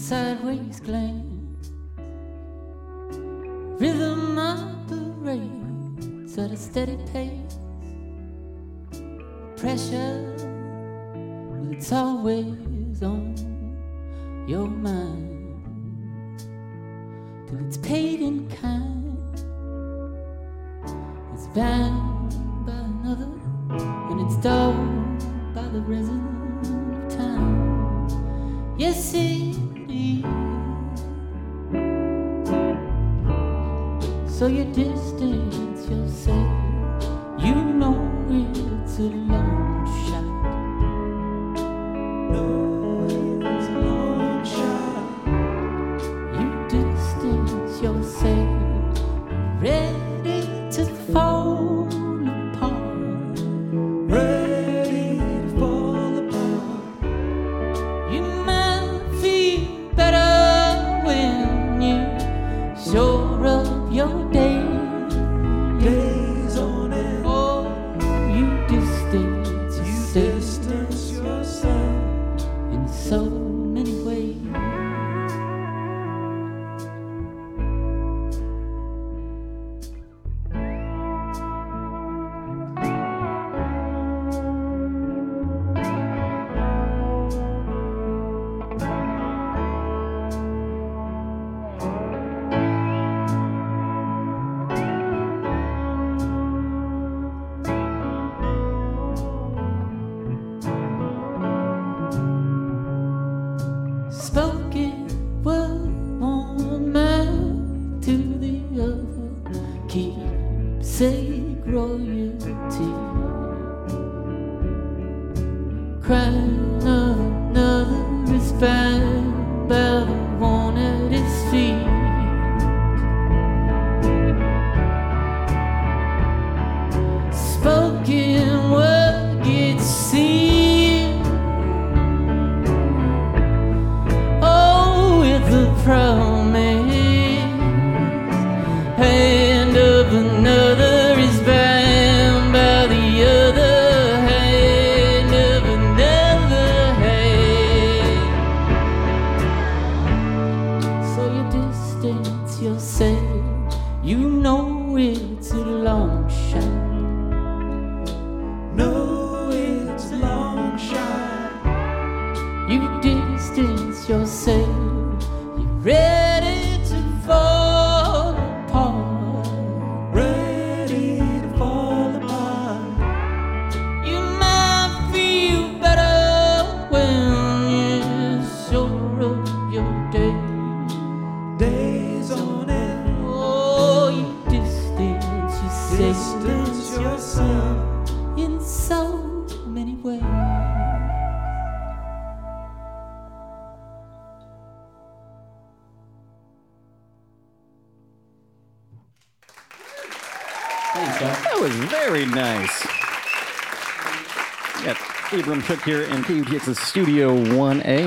sideways glance, rhythm operates at a steady pace. Pressure, well, it's always on your mind till it's paid in kind. It's bound by another, and it's dogged by the resin of time. Yes, it is. So you distance yourself. You know it's a long shot. No, it's a long shot. You distance yourself, ready to fall apart. Ready to fall apart. You might feel better when you're sure of your days on end. Oh, you distance yourself in so many ways. Spoken word, one mouth to the other, keepsake royalty. Crying another is bound by the one at his feet. Spoken word gets seen. The promise, hand of another is bound by the other hand of another hand. So you distance yourself. You know it's a long shot. No, it's a long shot. You distance yourself, ready to fall apart. Ready to fall apart. You might feel better when you're sure of your days on end. Oh, you distance yourself in so many ways. Thanks, Doug. That was very nice. We got Abram Shook here in KUTX's Studio 1A.